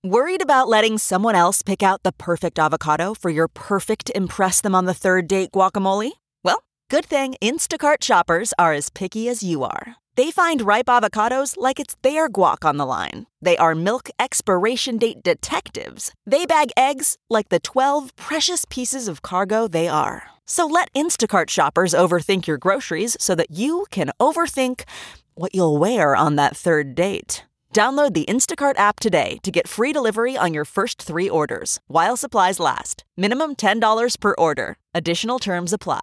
Worried about letting someone else pick out the perfect avocado for your perfect impress them on the third date guacamole? Well, good thing Instacart shoppers are as picky as you are. They find ripe avocados like it's their guac on the line. They are milk expiration date detectives. They bag eggs like the 12 precious pieces of cargo they are. So let Instacart shoppers overthink your groceries so that you can overthink what you'll wear on that third date. Download the Instacart app today to get free delivery on your first 3 orders, while supplies last. Minimum $10 per order. Additional terms apply.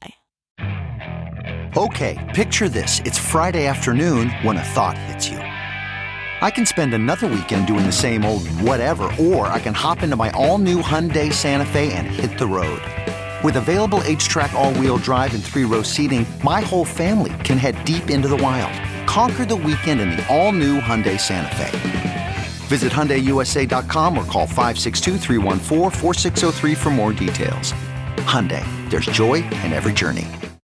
Okay, picture this. It's Friday afternoon when a thought hits you. I can spend another weekend doing the same old whatever, or I can hop into my all-new Hyundai Santa Fe and hit the road. With available H-Track all-wheel drive and 3-row seating, my whole family can head deep into the wild. Conquer the weekend in the all-new Hyundai Santa Fe. Visit HyundaiUSA.com or call 562-314-4603 for more details. Hyundai, there's joy in every journey.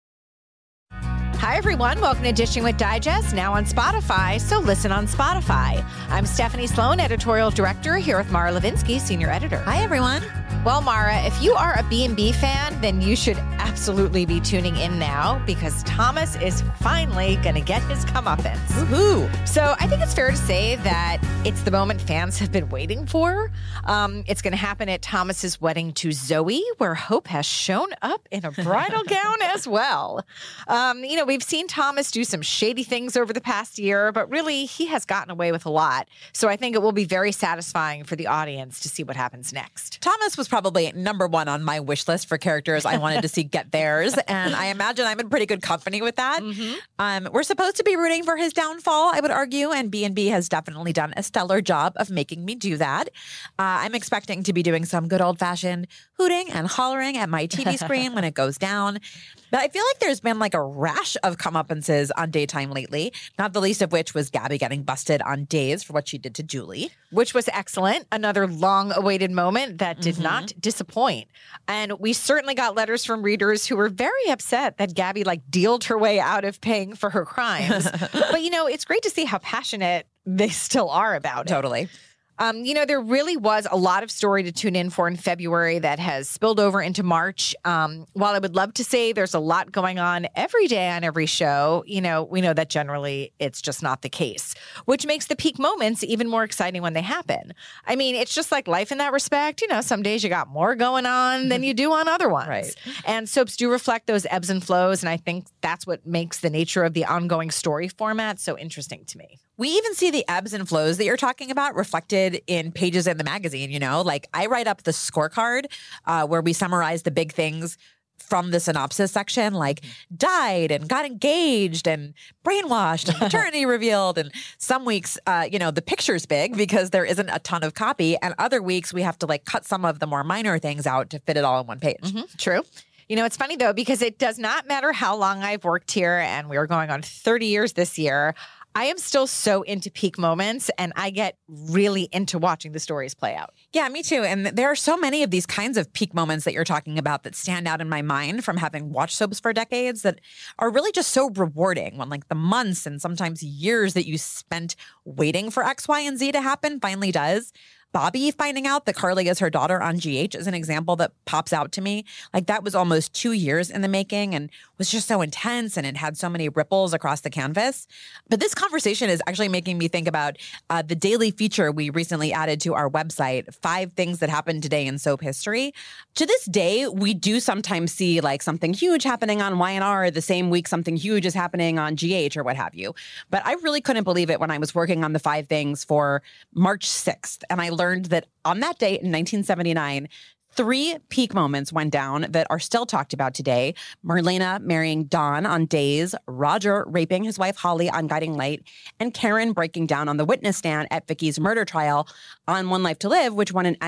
Hi, everyone. Welcome to Dishing with Digest, now on Spotify, so listen on Spotify. I'm Stephanie Sloan, editorial director, here with Mara Levinsky, senior editor. Hi, everyone. Well, Mara, if you are a B&B fan, then you should absolutely be tuning in now because Thomas is finally going to get his comeuppance. Woohoo! So I think it's fair to say that it's the moment fans have been waiting for. It's going to happen at Thomas's wedding to Zoe, where Hope has shown up in a bridal gown as well. We've seen Thomas do some shady things over the past year, but really he has gotten away with a lot. So I think it will be very satisfying for the audience to see what happens next. Thomas was probably number one on my wish list for characters I wanted to see get theirs, and I imagine I'm in pretty good company with that. Mm-hmm. We're supposed to be rooting for his downfall, I would argue, and B&B has definitely done a stellar job of making me do that. I'm expecting to be doing some good old-fashioned hooting and hollering at my TV screen when it goes down. But I feel like there's been like a rash of comeuppances on daytime lately, not the least of which was Gabby getting busted on Days for what she did to Julie. Which was excellent. Another long-awaited moment that did not disappoint. And we certainly got letters from readers who were very upset that Gabby dealed her way out of paying for her crimes. But, it's great to see how passionate they still are about it. Totally. There really was a lot of story to tune in for in February that has spilled over into March. While I would love to say there's a lot going on every day on every show, we know that generally it's just not the case, which makes the peak moments even more exciting when they happen. I mean, it's just like life in that respect. Some days you got more going on than you do on other ones. Right. And soaps do reflect those ebbs and flows. And I think that's what makes the nature of the ongoing story format so interesting to me. We even see the ebbs and flows that you're talking about reflected in pages in the magazine, I write up the scorecard where we summarize the big things from the synopsis section, like died and got engaged and brainwashed and paternity revealed. And some weeks, the picture's big because there isn't a ton of copy. And other weeks we have to cut some of the more minor things out to fit it all in one page. Mm-hmm. True. It's funny, though, because it does not matter how long I've worked here, and we are going on 30 years this year. I am still so into peak moments, and I get really into watching the stories play out. Yeah, me too. And there are so many of these kinds of peak moments that you're talking about that stand out in my mind from having watched soaps for decades that are really just so rewarding when the months and sometimes years that you spent waiting for X, Y, and Z to happen finally does. Bobby finding out that Carly is her daughter on GH is an example that pops out to me. That was almost 2 years in the making and was just so intense, and it had so many ripples across the canvas. But this conversation is actually making me think about the daily feature we recently added to our website, 5 Things That Happened Today in Soap History. To this day, we do sometimes see something huge happening on Y&R the same week something huge is happening on GH or what have you. But I really couldn't believe it when I was working on the 5 things for March 6th, and I learned that on that date in 1979, 3 peak moments went down that are still talked about today. Marlena marrying Don on Days, Roger raping his wife Holly on Guiding Light, and Karen breaking down on the witness stand at Vicky's murder trial on One Life to Live, which won an Emmy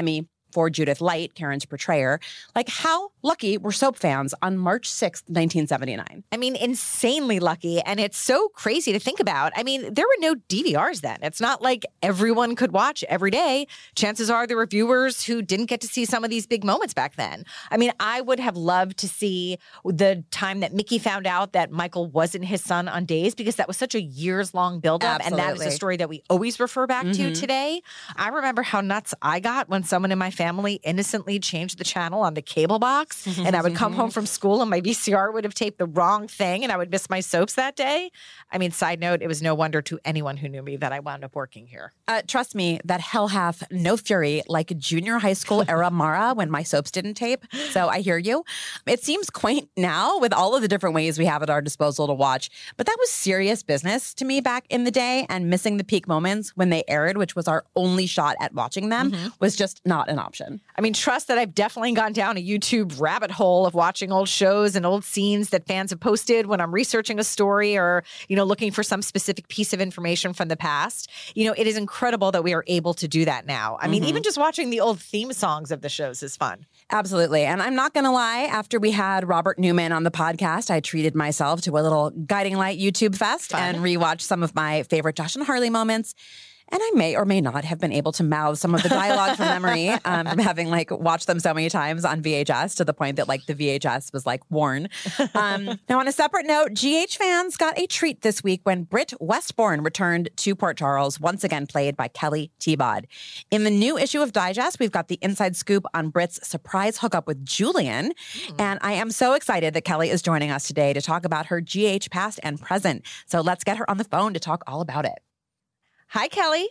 for Judith Light, Karen's portrayer. Like, how lucky were soap fans on March 6th, 1979? I mean, insanely lucky. And it's so crazy to think about. I mean, there were no DVRs then. It's not like everyone could watch every day. Chances are there were viewers who didn't get to see some of these big moments back then. I mean, I would have loved to see the time that Mickey found out that Michael wasn't his son on Days, because that was such a years-long buildup. Absolutely. And that is a story that we always refer back to today. I remember how nuts I got when someone in my family innocently changed the channel on the cable box, and I would come home from school and my VCR would have taped the wrong thing and I would miss my soaps that day. I mean, side note, it was no wonder to anyone who knew me that I wound up working here. Trust me, that hell hath no fury like junior high school era Mara when my soaps didn't tape. So I hear you. It seems quaint now with all of the different ways we have at our disposal to watch, but that was serious business to me back in the day, and missing the peak moments when they aired, which was our only shot at watching them, was just not an option. I mean, trust that I've definitely gone down a YouTube rabbit hole of watching old shows and old scenes that fans have posted when I'm researching a story or, looking for some specific piece of information from the past. It is incredible that we are able to do that now. I mean, even just watching the old theme songs of the shows is fun. Absolutely. And I'm not going to lie, after we had Robert Newman on the podcast, I treated myself to a little Guiding Light YouTube fest and rewatched some of my favorite Josh and Harley moments. And I may or may not have been able to mouth some of the dialogue from memory from having watched them so many times on VHS to the point that the VHS was worn. Now, on a separate note, GH fans got a treat this week when Britt Westbourne returned to Port Charles, once again played by Kelly Thiebaud. In the new issue of Digest, we've got the inside scoop on Britt's surprise hookup with Julian. And I am so excited that Kelly is joining us today to talk about her GH past and present. So let's get her on the phone to talk all about it. Hi, Kelly.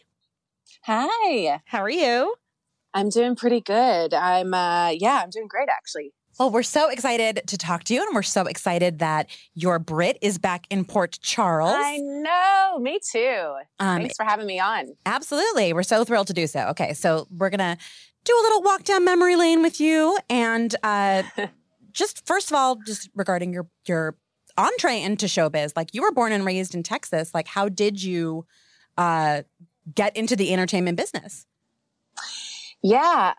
Hi. How are you? I'm doing pretty good. I'm doing great, actually. Well, we're so excited to talk to you, and we're so excited that your Brit is back in Port Charles. I know. Me too. Thanks for having me on. Absolutely. We're so thrilled to do so. Okay, so we're going to do a little walk down memory lane with you. And just first of all, just regarding your entree into showbiz, you were born and raised in Texas. How did you get into the entertainment business? Yeah.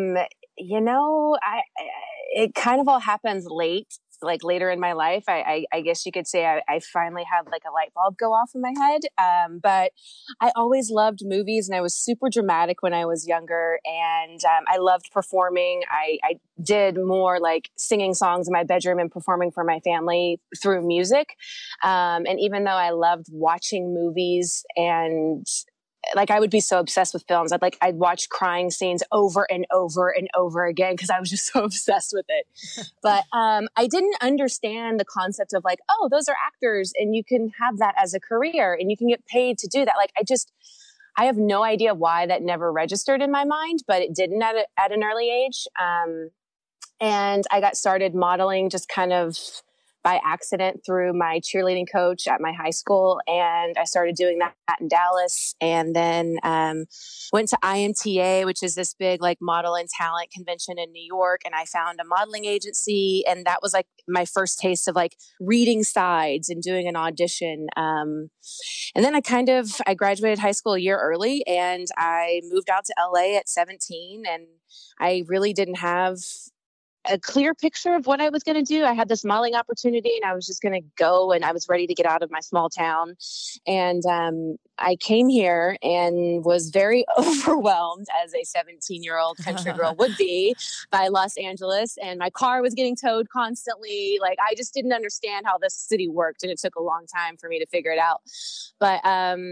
It kind of all happens late, later in my life. I guess you could say I finally had a light bulb go off in my head. But I always loved movies, and I was super dramatic when I was younger, and I loved performing. I did more singing songs in my bedroom and performing for my family through music. And even though I loved watching movies and I would be so obsessed with films. I'd watch crying scenes over and over and over again because I was just so obsessed with it. But I didn't understand the concept of those are actors and you can have that as a career and you can get paid to do that. I have no idea why that never registered in my mind, but it didn't at an early age. And I got started modeling just kind of by accident through my cheerleading coach at my high school. And I started doing that in Dallas, and then went to IMTA, which is this big model and talent convention in New York. And I found a modeling agency, and that was my first taste of reading sides and doing an audition. And then I graduated high school a year early, and I moved out to LA at 17, and I really didn't have a clear picture of what I was going to do. I had this modeling opportunity and I was just going to go, and I was ready to get out of my small town. And I came here and was very overwhelmed, as a 17-year-old country girl would be, by Los Angeles. And my car was getting towed constantly. I just didn't understand how this city worked, and it took a long time for me to figure it out. But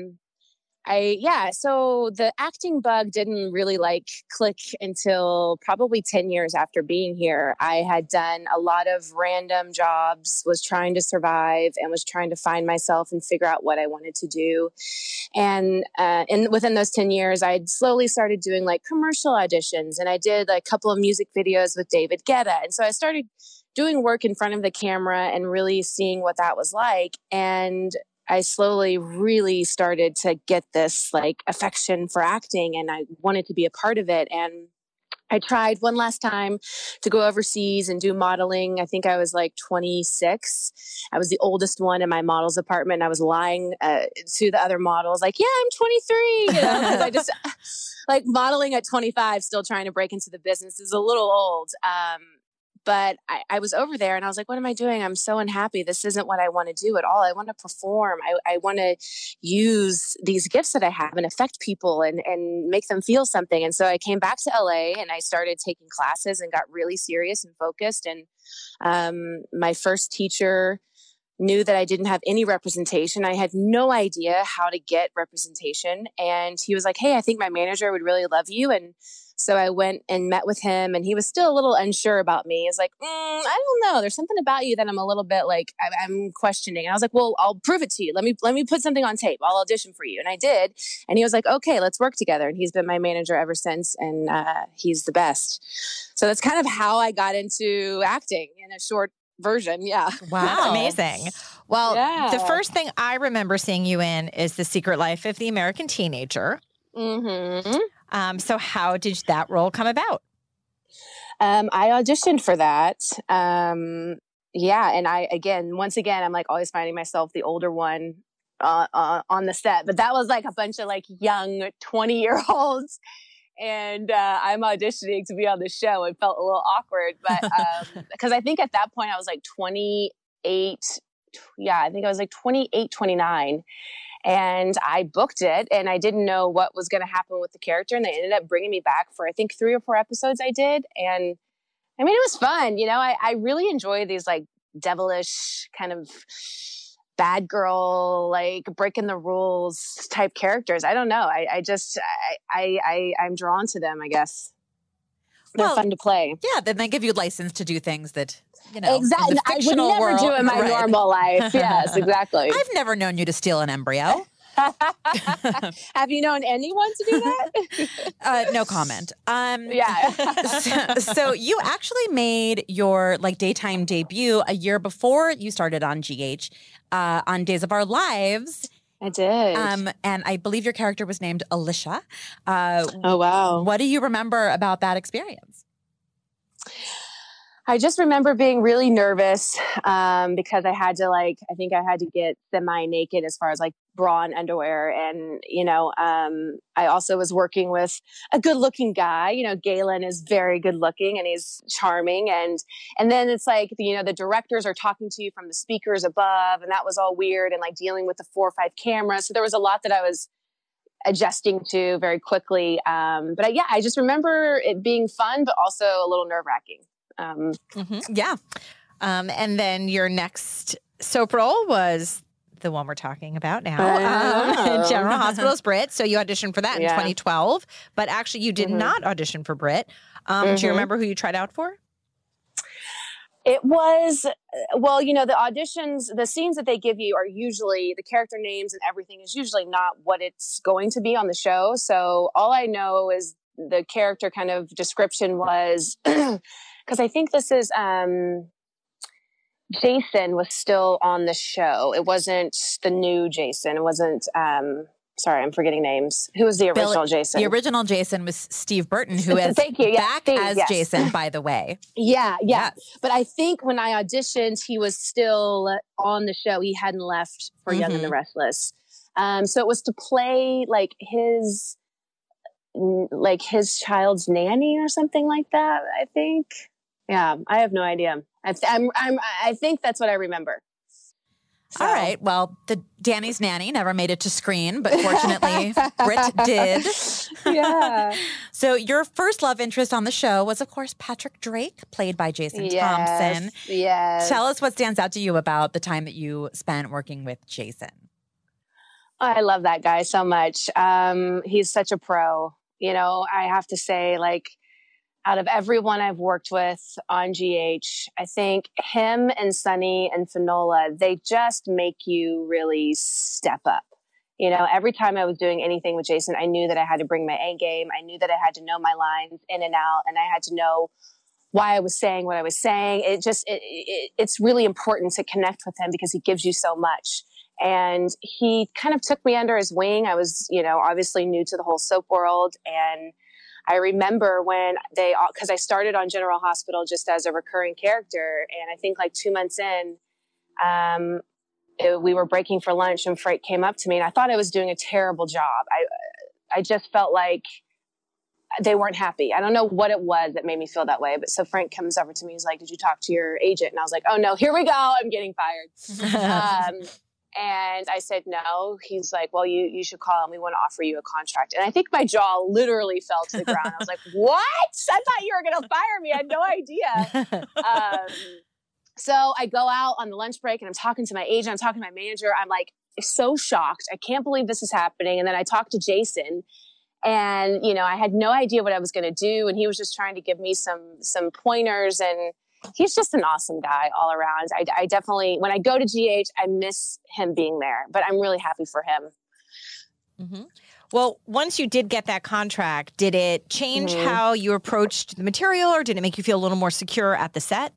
so the acting bug didn't really click until probably 10 years after being here. I had done a lot of random jobs, was trying to survive, and was trying to find myself and figure out what I wanted to do. And within those 10 years, I'd slowly started doing commercial auditions, and I did a couple of music videos with David Guetta. And so I started doing work in front of the camera and really seeing what that was like. And I slowly really started to get this affection for acting, and I wanted to be a part of it. And I tried one last time to go overseas and do modeling. I think I was like 26. I was the oldest one in my model's apartment. I was lying to the other models like, yeah, I'm 23. You know, because I just like modeling at 25, still trying to break into the business is a little old. But I was over there and I was like, what am I doing? I'm so unhappy. This isn't what I want to do at all. I want to perform. I want to use these gifts that I have and affect people and make them feel something. And so I came back to LA and I started taking classes and got really serious and focused. And my first teacher knew that I didn't have any representation. I had no idea how to get representation. And he was like, hey, I think my manager would really love you. And so I went and met with him and he was still a little unsure about me. He's like, I don't know. There's something about you that I'm a little bit like, I'm questioning. And I was like, well, I'll prove it to you. Let me put something on tape. I'll audition for you. And I did. And he was like, okay, let's work together. And he's been my manager ever since. And he's the best. So that's kind of how I got into acting in a short version. Yeah. Wow. That's amazing. Well, the first thing I remember seeing you in is The Secret Life of the American Teenager. Mm-hmm. So how did that role come about? I auditioned for that. Yeah. And once again, I'm like always finding myself the older one on the set, but that was like a bunch of like young 20-year-olds. And I'm auditioning to be on the show. It felt a little awkward, but because I think at that point I was like 28. Yeah, I think I was like 28, 29. And I booked it and I didn't know what was going to happen with the character. And they ended up bringing me back for, I think, 3 or 4 episodes I did. And I mean, it was fun. You know, I really enjoy these like devilish kind of bad girl, like breaking the rules type characters. I don't know. I'm drawn to them, I guess. They're fun to play. Yeah, then they give you license to do things that, you know, exactly. in the fictional I would never world, do in my normal life. Yes, exactly. I've never known you to steal an embryo. Have you known anyone to do that? No comment. Yeah. So you actually made your like daytime debut a year before you started on GH, on Days of Our Lives. I did. And I believe your character was named Alicia. Oh, wow. What do you remember about that experience? I just remember being really nervous because I had to I think I had to get semi-naked as far as like bra and underwear. And, you know, I also was working with a good looking guy. You know, Galen is very good looking and he's charming. And then it's like, you know, the directors are talking to you from the speakers above and that was all weird and like dealing with the 4 or 5 cameras. So there was a lot that I was adjusting to very quickly. But I just remember it being fun, but also a little nerve wracking. Yeah. And then your next soap role was the one we're talking about now, General Hospital's Brit. So you auditioned for that in 2012, but actually you did not audition for Brit. Do you remember who you tried out for? It was, well, you know, the auditions, the scenes that they give you are usually, the character names and everything is usually not what it's going to be on the show. So all I know is the character kind of description was, because I think this is, Jason was still on the show. It wasn't the new Jason. It wasn't, sorry, I'm forgetting names. Who was the original Jason? The original Jason was Steve Burton, who is Thank you. back as Jason, by the way. Yeah. But I think when I auditioned, he was still on the show. He hadn't left for Young and the Restless. So it was to play like his child's nanny or something like that, I think. Yeah, I have no idea. I think that's what I remember. So. All right. Well, the Danny's nanny never made it to screen, but fortunately, Brit did. Yeah. So your first love interest on the show was, of course, Patrick Drake, played by Jason Thompson. Yes. Tell us what stands out to you about the time that you spent working with Jason. I love that guy so much. He's such a pro. You know, I have to say, like, out of everyone I've worked with on GH, I think him and Sunny and Finola, they just make you really step up. You know, every time I was doing anything with Jason, I knew that I had to bring my A game. I knew that I had to know my lines in and out, and I had to know why I was saying what I was saying. It's really important to connect with him because he gives you so much. And he kind of took me under his wing. I was, you know, obviously new to the whole soap world, and I remember when because I started on General Hospital just as a recurring character. And I think like 2 months in, we were breaking for lunch and Frank came up to me and I thought I was doing a terrible job. I just felt like they weren't happy. I don't know what it was that made me feel that way. But so Frank comes over to me. He's like, did you talk to your agent? And I was like, oh no, here we go. I'm getting fired. And I said, no. He's like, well, you should call and we want to offer you a contract. And I think my jaw literally fell to the ground. I was like, what? I thought you were going to fire me. I had no idea. So I go out on the lunch break and I'm talking to my agent. I'm talking to my manager. I'm like so shocked. I can't believe this is happening. And then I talked to Jason and, you know, I had no idea what I was going to do. And he was just trying to give me some pointers, and he's just an awesome guy all around. I definitely, when I go to GH, I miss him being there, but I'm really happy for him. Mm-hmm. Well, once you did get that contract, did it change how you approached the material, or did it make you feel a little more secure at the set?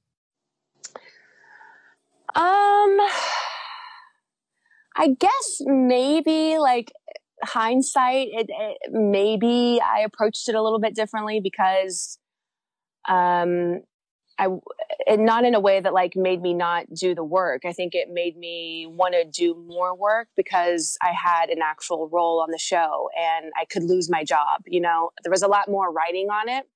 I guess maybe like hindsight, maybe I approached it a little bit differently because, not in a way that like made me not do the work. I think it made me want to do more work because I had an actual role on the show and I could lose my job. You know, there was a lot more writing on it.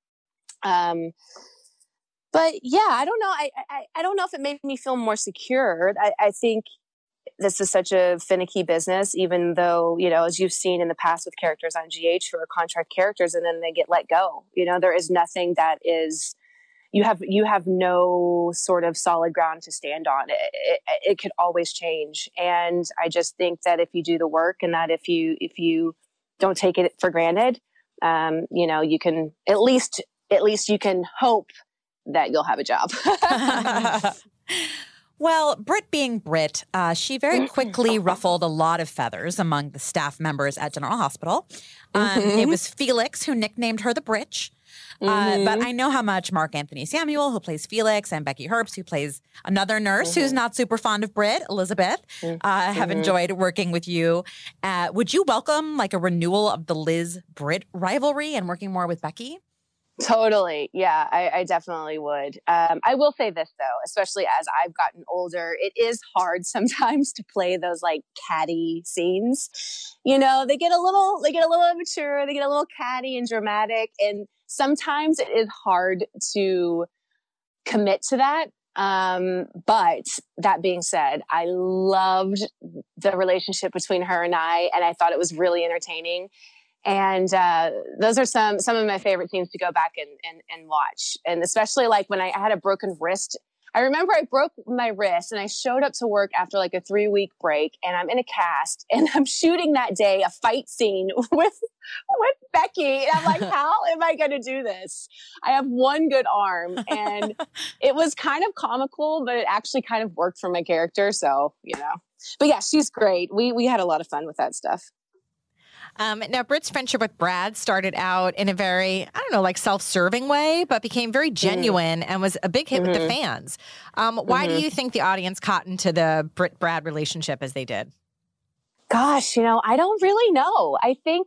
But yeah, I don't know. I don't know if it made me feel more secure. I think this is such a finicky business, even though, you know, as you've seen in the past with characters on GH who are contract characters and then they get let go. You know, there is nothing that is, you have no sort of solid ground to stand on. It could always change. And I just think that if you do the work and that if you don't take it for granted, you know, you can at least you can hope that you'll have a job. Well, Britt being Britt, she very quickly ruffled a lot of feathers among the staff members at General Hospital. It was Felix who nicknamed her the Britch. But I know how much Mark Anthony Samuel, who plays Felix, and Becky Herbst, who plays another nurse who's not super fond of Britt, Elizabeth, have enjoyed working with you. Would you welcome like a renewal of the Liz-Britt rivalry and working more with Becky? Totally. Yeah, I definitely would. I will say this though, especially as I've gotten older, it is hard sometimes to play those like catty scenes. You know, they get a little immature, they get a little catty and dramatic. And sometimes it is hard to commit to that. But that being said, I loved the relationship between her and I thought it was really entertaining. And those are some of my favorite scenes to go back and watch. And especially like when I had a broken wrist. I remember I broke my wrist and I showed up to work after like a 3-week break and I'm in a cast and I'm shooting that day a fight scene with Becky. And I'm like, how am I going to do this? I have one good arm. And it was kind of comical, but it actually kind of worked for my character. So, you know, but yeah, she's great. We had a lot of fun with that stuff. Now, Britt's friendship with Brad started out in a very, I don't know, like self-serving way, but became very genuine and was a big hit with the fans. Why do you think the audience caught into the Britt-Brad relationship as they did? Gosh, you know, I don't really know. I think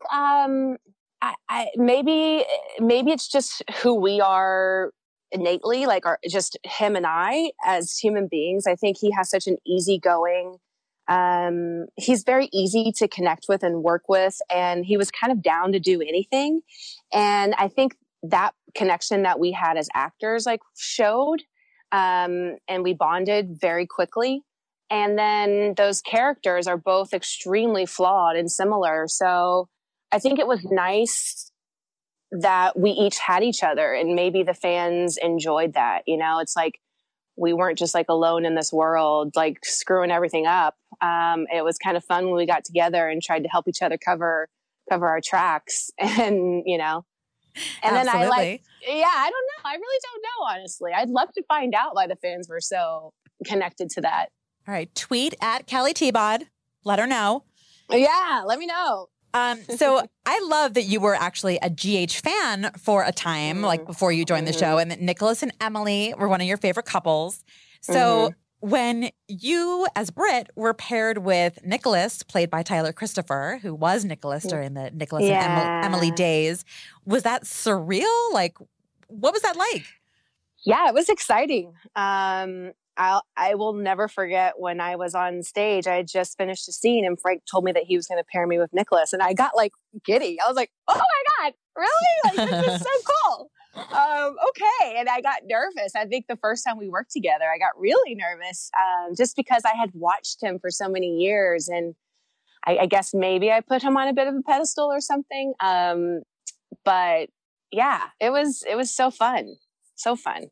maybe it's just who we are innately, like just him and I as human beings. I think he has such an easygoing. He's very easy to connect with and work with, and he was kind of down to do anything. And I think that connection that we had as actors like showed, and we bonded very quickly. And then those characters are both extremely flawed and similar. So I think it was nice that we each had each other, and maybe the fans enjoyed that. You know, it's like, we weren't just like alone in this world, like screwing everything up. It was kind of fun when we got together and tried to help each other cover our tracks, and you know. And then I don't know. I really don't know, honestly. I'd love to find out why the fans were so connected to that. All right, tweet at Kelly Thiebaud. Let her know. Yeah, let me know. So I love that you were actually a GH fan for a time, like before you joined the show, and that Nicholas and Emily were one of your favorite couples. So when you, as Britt, were paired with Nicholas, played by Tyler Christopher, who was Nicholas during the Nicholas and Emily days, was that surreal? Like, what was that like? Yeah, it was exciting. I will never forget when I was on stage. I had just finished a scene, and Frank told me that he was going to pair me with Nicholas, and I got like giddy. I was like, "Oh my God, really? Like, this is so cool." Okay. And I got nervous. I think the first time we worked together, I got really nervous, just because I had watched him for so many years. And I guess maybe I put him on a bit of a pedestal or something. But yeah, it was so fun. So fun.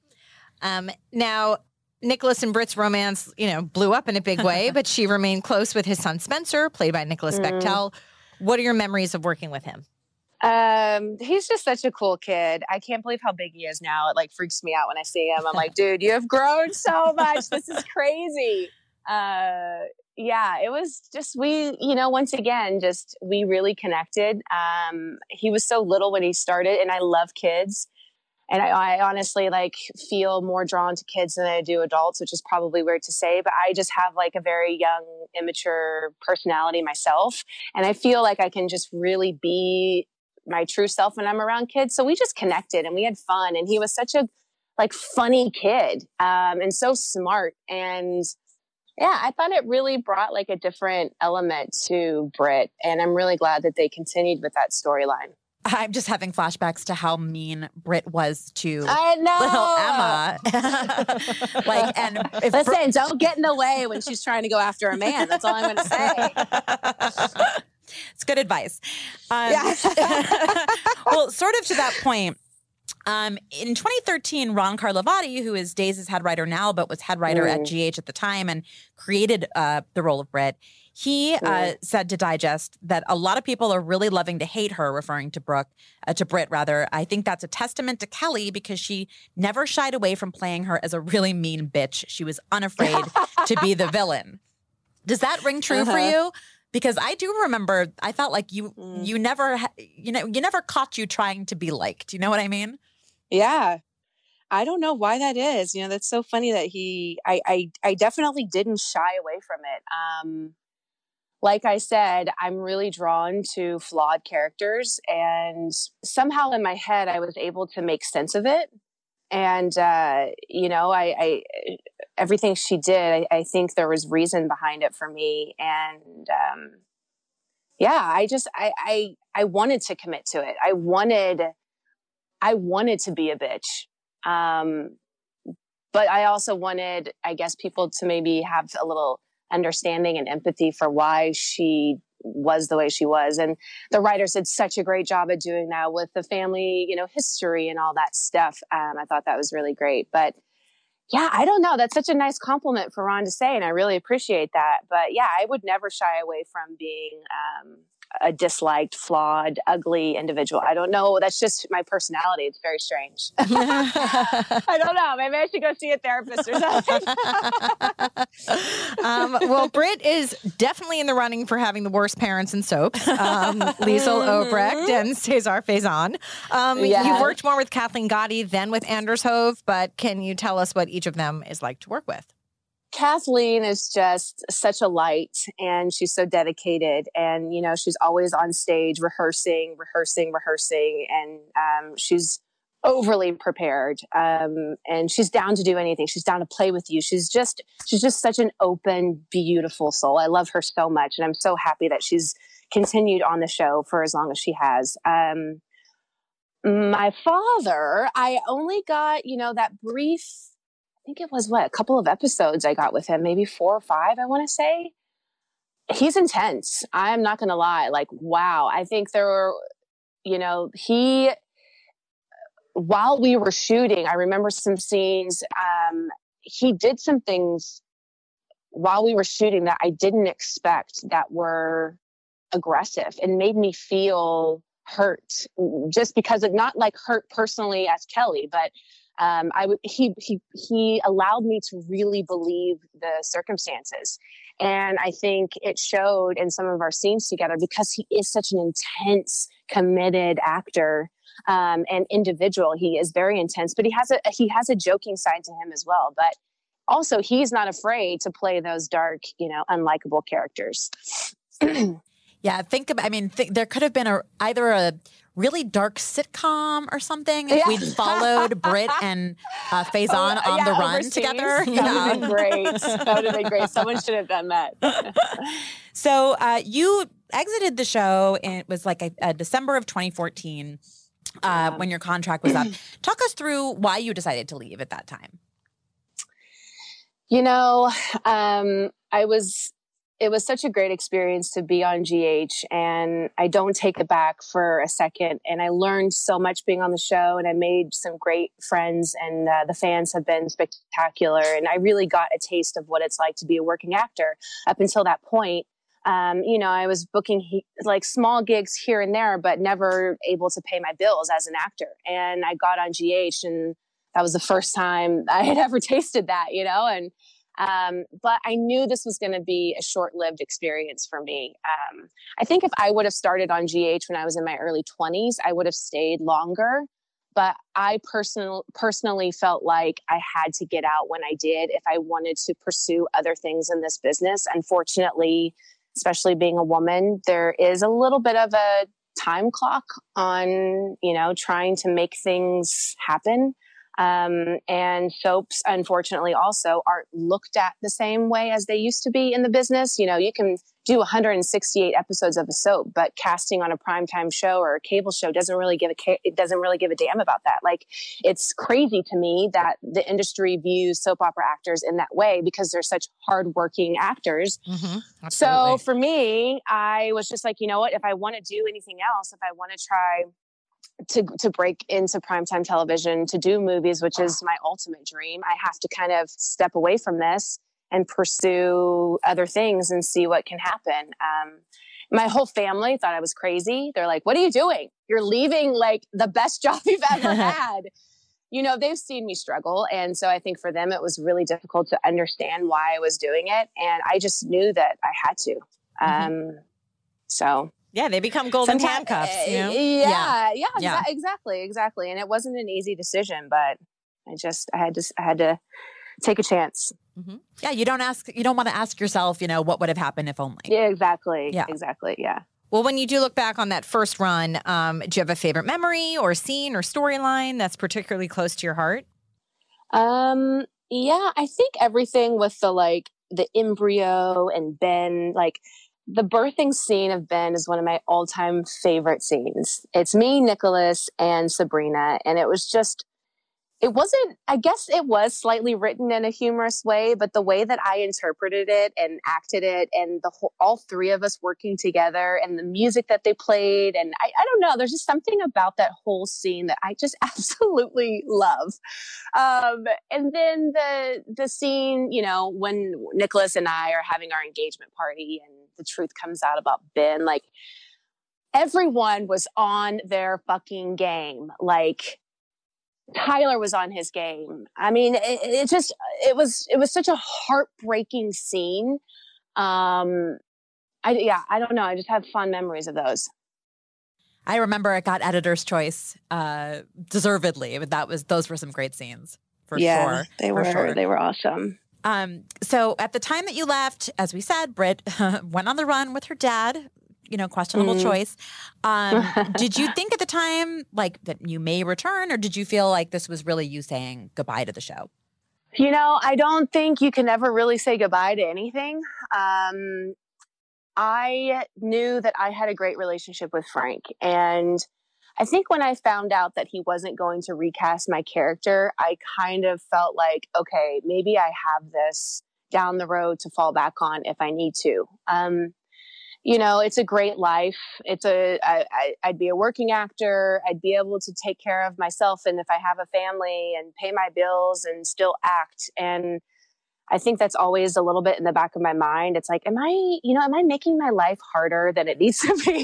Now, Nicholas and Britt's romance, blew up in a big way, but she remained close with his son, Spencer, played by Nicholas Bechtel. What are your memories of working with him? He's just such a cool kid. I can't believe how big he is now. It like freaks me out when I see him. I'm like, dude, you have grown so much. This is crazy. Yeah, it was just, once again, we really connected. He was so little when he started, and I love kids. And I honestly feel more drawn to kids than I do adults, which is probably weird to say, but I just have a very young, immature personality myself. And I feel like I can just really be my true self when I'm around kids. So we just connected and we had fun. And he was such a funny kid, and so smart. And yeah, I thought it really brought a different element to Britt. And I'm really glad that they continued with that storyline. I'm just having flashbacks to how mean Britt was to little Emma. And listen, don't get in the way when she's trying to go after a man. That's all I'm going to say. It's good advice. Yeah. Well, sort of to that point, in 2013, Ron Carlivati, who is Days' head writer now, but was head writer at GH at the time and created the role of Britt, he said to Digest that a lot of people are really loving to hate her, referring to Britt rather. I think that's a testament to Kelly because she never shied away from playing her as a really mean bitch. She was unafraid to be the villain. Does that ring true for you? Because I do remember, I felt like you never caught you trying to be liked. You know what I mean? Yeah. I don't know why that is. That's so funny that I definitely didn't shy away from it. Like I said, I'm really drawn to flawed characters, and somehow in my head, I was able to make sense of it. And, I everything she did, I think there was reason behind it for me. And, I wanted to commit to it. I wanted to be a bitch. But I also wanted, I guess, people to maybe have a little understanding and empathy for why she was the way she was. And the writers did such a great job at doing that with the family, history and all that stuff. I thought that was really great. But yeah, I don't know. That's such a nice compliment for Ron to say, and I really appreciate that. But yeah, I would never shy away from being a disliked, flawed, ugly individual. I don't know. That's just my personality. It's very strange. I don't know. Maybe I should go see a therapist or something. Well, Britt is definitely in the running for having the worst parents in soaps. Liesl Obrecht and Cesar Faison. You've worked more with Kathleen Gotti than with Anders Hove, but can you tell us what each of them is like to work with? Kathleen is just such a light, and she's so dedicated, and she's always on stage rehearsing, and she's overly prepared, and she's down to do anything. She's down to play with you. She's just such an open, beautiful soul. I love her so much, and I'm so happy that she's continued on the show for as long as she has. My father, I only got that brief, I think it was a couple of episodes I got with him, maybe 4 or 5, I want to say. He's intense. I'm not going to lie. Wow. I think there were, while we were shooting, I remember some scenes, he did some things while we were shooting that I didn't expect that were aggressive and made me feel hurt, just because of not hurt personally as Kelly, but he allowed me to really believe the circumstances. And I think it showed in some of our scenes together because he is such an intense, committed actor, and individual. He is very intense, but he has a joking side to him as well. But also he's not afraid to play those dark, unlikable characters. Yeah, there could have been either a really dark sitcom or something if we'd followed Britt and Faison on the run overseas. together. That would have been great. That would have been great. Someone should have done that. So you exited the show, and it was like December of 2014 when your contract was up. Talk us through why you decided to leave at that time. It was such a great experience to be on GH, and I don't take it back for a second. And I learned so much being on the show, and I made some great friends, and the fans have been spectacular. And I really got a taste of what it's like to be a working actor. Up until that point, I was booking like small gigs here and there, but never able to pay my bills as an actor. And I got on GH, and that was the first time I had ever tasted that, but I knew this was going to be a short-lived experience for me. I think if I would have started on GH when I was in my early 20s, I would have stayed longer. But I personally felt like I had to get out when I did if I wanted to pursue other things in this business. Unfortunately, especially being a woman, there is a little bit of a time clock on, trying to make things happen. And soaps, unfortunately, also aren't looked at the same way as they used to be in the business. You can do 168 episodes of a soap, but casting on a primetime show or a cable show doesn't really give a damn about that. Like, it's crazy to me that the industry views soap opera actors in that way because they're such hardworking actors. Mm-hmm. So for me, I was just like, you know what? If I want to do anything else, if I want to try to break into primetime television, to do movies, which is my ultimate dream, I have to kind of step away from this and pursue other things and see what can happen. My whole family thought I was crazy. They're like, what are you doing? You're leaving like the best job you've ever had. They've seen me struggle. And so I think for them, it was really difficult to understand why I was doing it. And I just knew that I had to. So yeah, they become golden handcuffs. Yeah, exactly. And it wasn't an easy decision, but I had to take a chance. Mm-hmm. Yeah, you don't want to ask yourself, what would have happened if only. Yeah, exactly. Yeah, exactly. Yeah. Well, when you do look back on that first run, do you have a favorite memory or scene or storyline that's particularly close to your heart? Yeah, I think everything with the embryo and Ben, the birthing scene of Ben is one of my all-time favorite scenes. It's me, Nicholas, and Sabrina. And I guess it was slightly written in a humorous way, but the way that I interpreted it and acted it, and all three of us working together, and the music that they played, and I don't know, there's just something about that whole scene that I just absolutely love. And then the scene, when Nicholas and I are having our engagement party and the truth comes out about Ben, everyone was on their fucking game. Tyler was on his game. I mean, it was such a heartbreaking scene. I don't know. I just have fond memories of those. I remember it got Editor's Choice, deservedly. Those were some great scenes for sure. They were awesome. So at the time that you left, as we said, Britt went on the run with her dad. Questionable choice. Did you think at the time that you may return, or did you feel like this was really you saying goodbye to the show? I don't think you can ever really say goodbye to anything. I knew that I had a great relationship with Frank, and I think when I found out that he wasn't going to recast my character, I kind of felt like, okay, maybe I have this down the road to fall back on if I need to. It's a great life. I'd be a working actor. I'd be able to take care of myself, and if I have a family, and pay my bills and still act. And I think that's always a little bit in the back of my mind. It's like, am I making my life harder than it needs to be?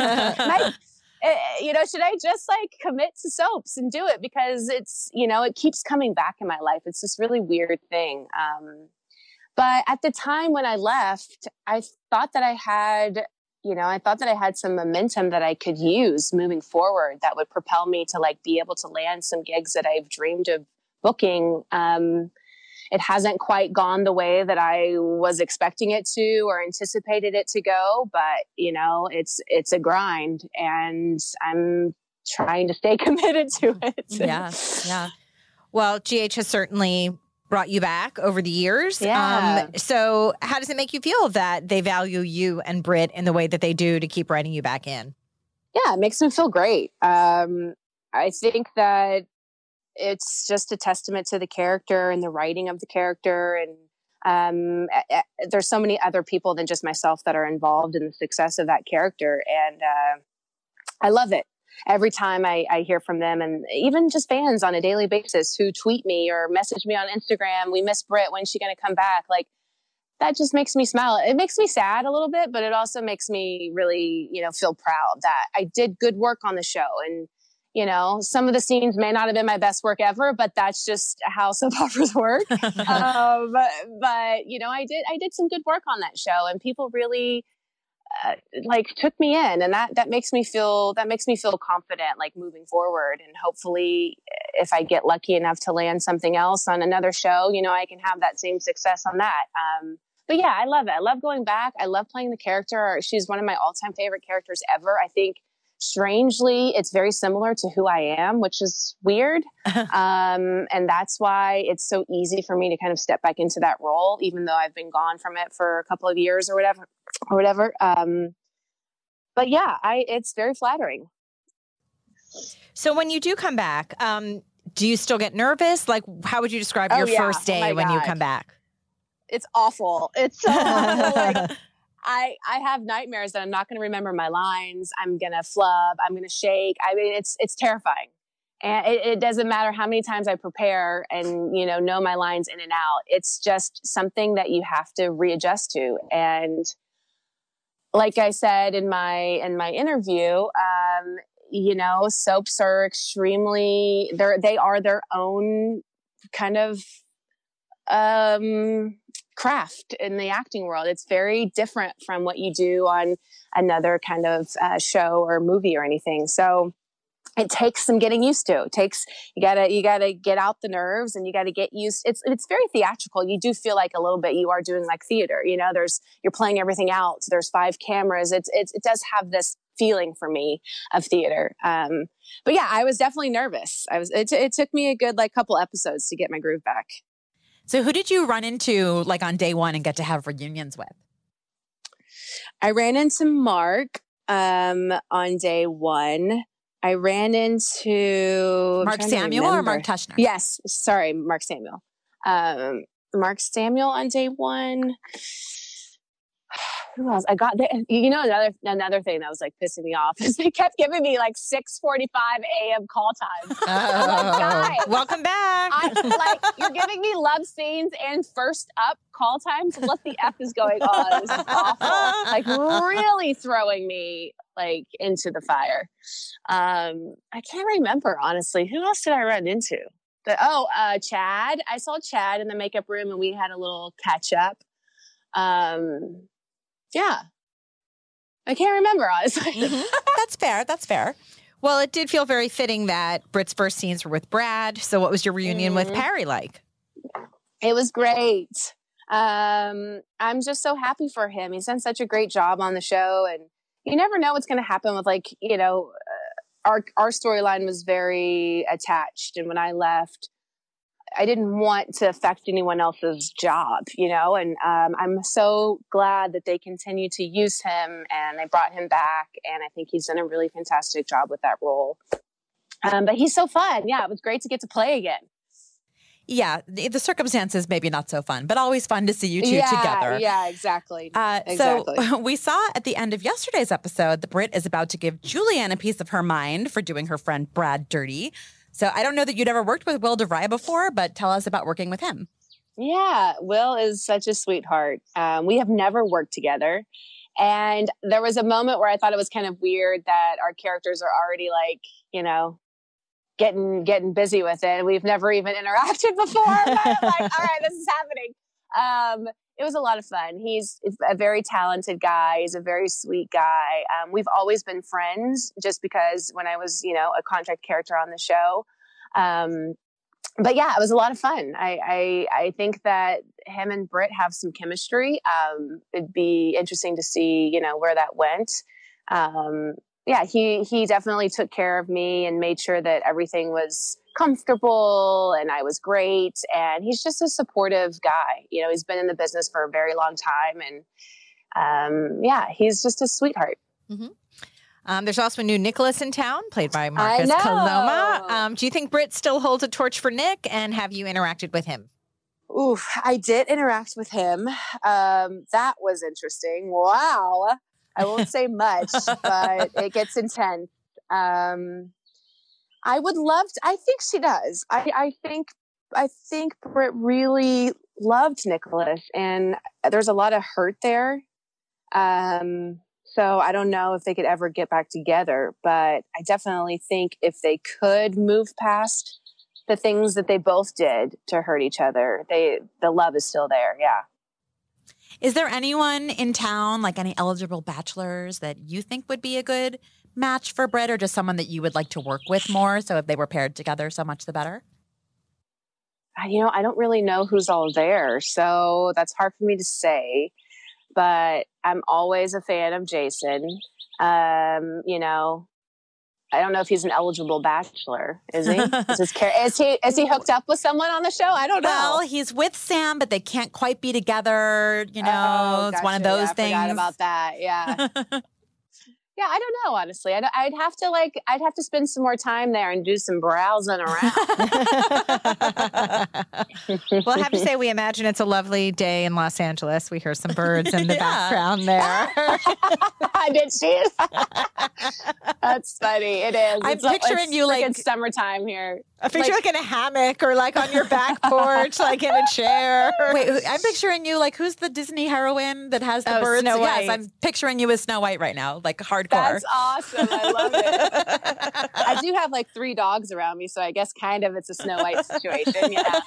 Should I just commit to soaps and do it? Because it's, it keeps coming back in my life. It's this really weird thing. But at the time when I left, I thought that I had some momentum that I could use moving forward that would propel me to be able to land some gigs that I've dreamed of booking. it hasn't quite gone the way that I was expecting it to or anticipated it to go. But, you know, it's a grind, and I'm trying to stay committed to it. Yeah. Yeah. Well, GH has certainly brought you back over the years. Yeah. So how does it make you feel that they value you and Britt in the way that they do to keep writing you back in? Yeah, it makes me feel great. I think that it's just a testament to the character and the writing of the character. And there's so many other people than just myself that are involved in the success of that character. And I love it. Every time I hear from them, and even just fans on a daily basis who tweet me or message me on Instagram, we miss Britt, when's she going to come back? Like, that just makes me smile. It makes me sad a little bit, but it also makes me really, you know, feel proud that I did good work on the show. And, you know, some of the scenes may not have been my best work ever, but that's just how soap operas work. But you know, I did some good work on that show, and people really like took me in, and that makes me feel confident, like moving forward. And hopefully, if I get lucky enough to land something else on another show, you know, I can have that same success on that. But yeah, I love it. I love going back. I love playing the character. She's one of my all-time favorite characters ever. I think, strangely, it's very similar to who I am, which is weird. And that's why it's so easy for me to kind of step back into that role, even though I've been gone from it for a couple of years or whatever. But yeah, it's very flattering. So when you do come back, do you still get nervous? Like, how would you describe your first day when you come back? It's awful. It's so awful. Like, I have nightmares that I'm not going to remember my lines. I'm going to flub. I'm going to shake. I mean, it's terrifying. And it doesn't matter how many times I prepare and, you know my lines in and out. It's just something that you have to readjust to. And like I said in my interview, you know, soaps are extremely, they are their own kind of craft in the acting world. It's very different from what you do on another kind of show or movie or anything. So it takes some getting used to. It takes, you gotta get out the nerves, and you gotta get used. It's very theatrical. You do feel like a little bit you are doing like theater. You know, you're playing everything out. There's 5 cameras. It does have this feeling for me of theater. But yeah, I was definitely nervous. It took me a good couple episodes to get my groove back. So who did you run into like on day one and get to have reunions with? I ran into Mark on day one. I ran into Mark Samuel or Mark Tushner? Yes, sorry, Mark Samuel. Mark Samuel on day one. Who else? I got there. You know, another thing that was like pissing me off is they kept giving me like 6:45 a.m. call times. Oh, welcome back. You're giving me love scenes and first up call times. What the F is going on? This is awful. Like, really throwing me like into the fire. I can't remember, honestly. Who else did I run into? Chad. I saw Chad in the makeup room, and we had a little catch up. Yeah. I can't remember, honestly. Mm-hmm. That's fair. Well, it did feel very fitting that Britt's first scenes were with Brad. So what was your reunion with Perry like? It was great. I'm just so happy for him. He's done such a great job on the show, and you never know what's going to happen with our storyline was very attached. And when I left, I didn't want to affect anyone else's job, and I'm so glad that they continue to use him and they brought him back. And I think he's done a really fantastic job with that role. But he's so fun. Yeah, it was great to get to play again. Yeah, the circumstances maybe not so fun, but always fun to see you two together. Yeah, exactly. So we saw at the end of yesterday's episode that Britt is about to give Julianne a piece of her mind for doing her friend Brad dirty. So I don't know that you'd ever worked with Will DeVry before, but tell us about working with him. Yeah, Will is such a sweetheart. We have never worked together. And there was a moment where I thought it was kind of weird that our characters are already getting busy with it. We've never even interacted before. But I'm like, all right, this is happening. It was a lot of fun. He's a very talented guy. He's a very sweet guy. We've always been friends just because when I was, a contract character on the show, but yeah, it was a lot of fun. I think that him and Britt have some chemistry. It'd be interesting to see, where that went. Yeah, he definitely took care of me and made sure that everything was comfortable and I was great. And he's just a supportive guy. He's been in the business for a very long time. And yeah, he's just a sweetheart. Mm-hmm. There's also a new Nicholas in town, played by Marcus Coloma. Do you think Britt still holds a torch for Nick? And have you interacted with him? Oof, I did interact with him. That was interesting. Wow. I won't say much, but it gets intense. I would love to. I think she does. I think Britt really loved Nicholas, and there's a lot of hurt there. So I don't know if they could ever get back together, but I definitely think if they could move past the things that they both did to hurt each other, the love is still there. Yeah. Is there anyone in town, like any eligible bachelors, that you think would be a good match for Britt, or just someone that you would like to work with more? So if they were paired together, so much the better. I don't really know who's all there, so that's hard for me to say. But I'm always a fan of Jason. I don't know if he's an eligible bachelor. Is he? Is he hooked up with someone on the show? I don't know. Well, he's with Sam, but they can't quite be together. It's gotcha. one of those things. I forgot about that. Yeah. Yeah, I don't know, honestly. I'd have to spend some more time there and do some browsing around. Well, I have to say, we imagine it's a lovely day in Los Angeles. We hear some birds in the background there. Did she? That's funny. It is. I'm picturing you like summertime here. I picture like in a hammock or like on your back porch, like in a chair. Wait, I'm picturing you like, who's the Disney heroine that has the birds? Snow White. Yes, I'm picturing you as Snow White right now, like hardcore. That's awesome. I love it. I do have like 3 dogs around me, so I guess kind of it's a Snow White situation. Yeah.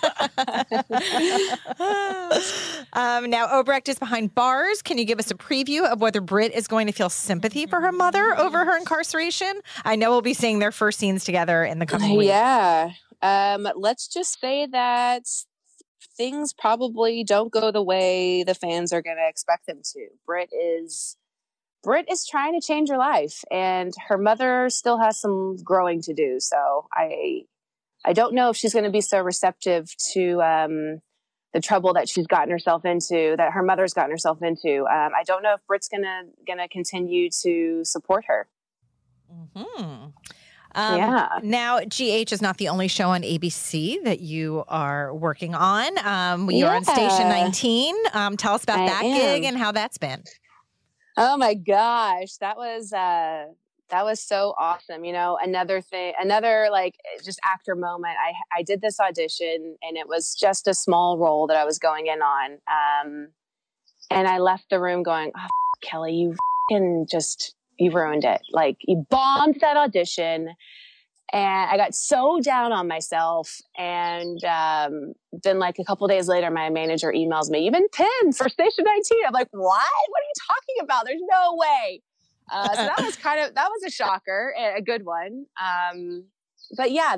Now, Obrecht is behind bars. Can you give us a preview of whether Britt is going to feel sympathy for her mother over her incarceration? I know we'll be seeing their first scenes together in the coming weeks. Yeah. Let's just say that things probably don't go the way the fans are going to expect them to. Britt is trying to change her life, and her mother still has some growing to do. So I don't know if she's going to be so receptive to the trouble that she's gotten herself into, that her mother's gotten herself into. I don't know if Britt's gonna continue to support her. Mm-hmm. Yeah. Now, GH is not the only show on ABC that you are working on. You're on Station 19. Tell us about that gig and how that's been. Oh my gosh, that was so awesome. Another like just actor moment. I did this audition, and it was just a small role that I was going in on. And I left the room going, "Oh, Kelly, you ruined it. Like, you bombed that audition." And I got so down on myself. And then like a couple of days later, my manager emails me, "You've been pinned for Station 19. I'm like, "What? What are you talking about? There's no way." So that was a shocker, a good one. But yeah,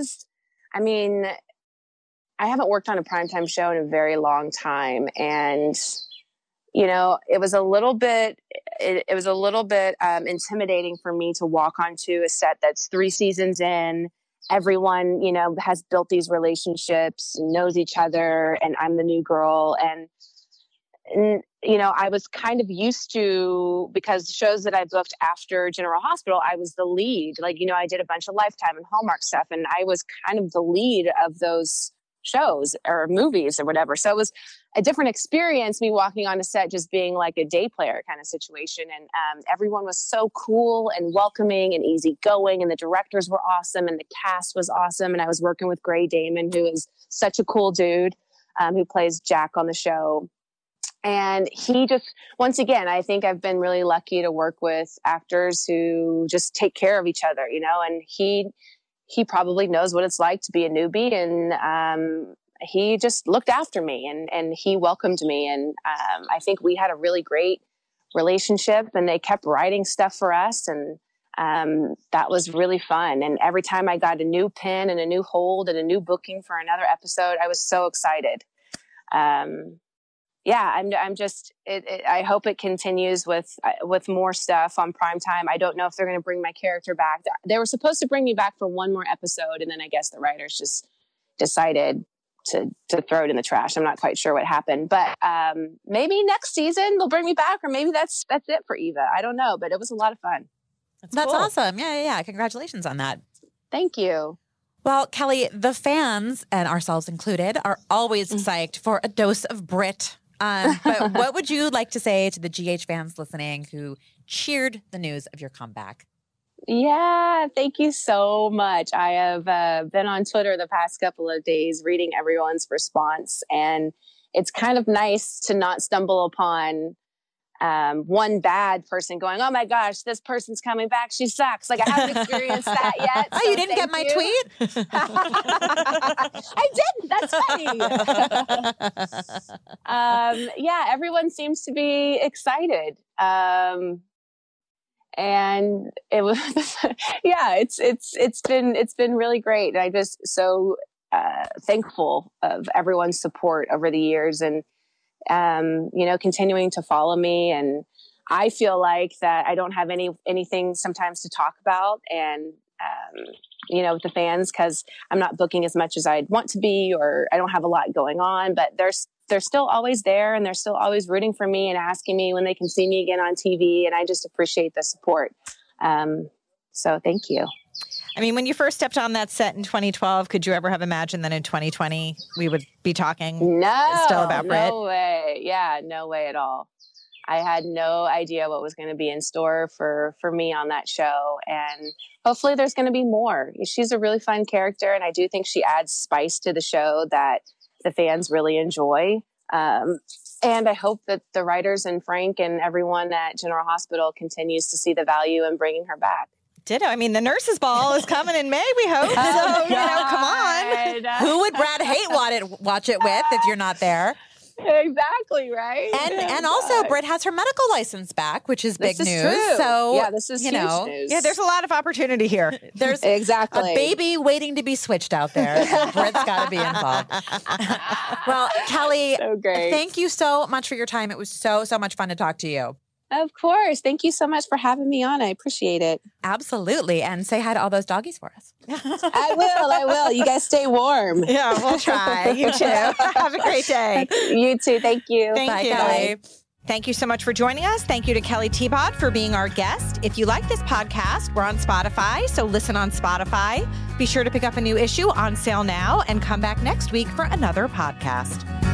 I haven't worked on a primetime show in a very long time. And, it was a little bit intimidating for me to walk onto a set that's 3 seasons in. Everyone, has built these relationships and knows each other, and I'm the new girl. And I was kind of used to, because the shows that I booked after General Hospital, I was the lead. Like, I did a bunch of Lifetime and Hallmark stuff, and I was kind of the lead of those shows or movies or whatever. So it was a different experience, me walking on a set, just being like a day player kind of situation. And everyone was so cool and welcoming and easygoing, and the directors were awesome, and the cast was awesome. And I was working with Gray Damon, who is such a cool dude, who plays Jack on the show. And he just, once again, I think I've been really lucky to work with actors who just take care of each other, and he probably knows what it's like to be a newbie. And he just looked after me, and he welcomed me. And I think we had a really great relationship, and they kept writing stuff for us. And that was really fun. And every time I got a new pin and a new hold and a new booking for another episode, I was so excited. I'm just, I hope it continues with more stuff on primetime. I don't know if they're going to bring my character back. They were supposed to bring me back for one more episode. And then I guess the writers just decided to throw it in the trash. I'm not quite sure what happened, but maybe next season they'll bring me back, or maybe that's it for Eva. I don't know, but it was a lot of fun. That's cool. Awesome. Yeah. Congratulations on that. Thank you. Well, Kelly, the fans, and ourselves included, are always psyched for a dose of Brit. But what would you like to say to the GH fans listening who cheered the news of your comeback? Yeah, thank you so much. I have been on Twitter the past couple of days reading everyone's response, and it's kind of nice to not stumble upon one bad person going, oh my gosh, this person's coming back, she sucks. Like, I haven't experienced that yet. Oh, so you didn't get my tweet? I didn't. That's funny. Everyone seems to be excited. And it was, it's been really great. And I'm just so thankful of everyone's support over the years, and continuing to follow me. And I feel like that I don't have anything sometimes to talk about, and with the fans, because I'm not booking as much as I'd want to be, or I don't have a lot going on, but they're still always there, and they're still always rooting for me and asking me when they can see me again on TV. And I just appreciate the support. So thank you. I mean, when you first stepped on that set in 2012, could you ever have imagined that in 2020 we would be talking still about Brit? No way. Yeah, no way at all. I had no idea what was going to be in store for me on that show. And hopefully there's going to be more. She's a really fun character, and I do think she adds spice to the show that the fans really enjoy. And I hope that the writers and Frank and everyone at General Hospital continues to see the value in bringing her back. Ditto. I mean, the nurses' ball is coming in May, we hope. Come on. Who would Brad Haight watch it with if you're not there? Exactly, right? And also, Brit has her medical license back, which is big news. True. So, yeah, this is huge news. Yeah, there's a lot of opportunity here. There's exactly a baby waiting to be switched out there. Brit's got to be involved. Well, Kelly, so great. Thank you so much for your time. It was so much fun to talk to you. Of course. Thank you so much for having me on. I appreciate it. Absolutely. And say hi to all those doggies for us. I will. You guys stay warm. Yeah, we'll try. You too. Have a great day. You too. Thank you. Thank you. Kelly. Thank you so much for joining us. Thank you to Kelly Teapot for being our guest. If you like this podcast, we're on Spotify, so listen on Spotify. Be sure to pick up a new issue on sale now, and come back next week for another podcast.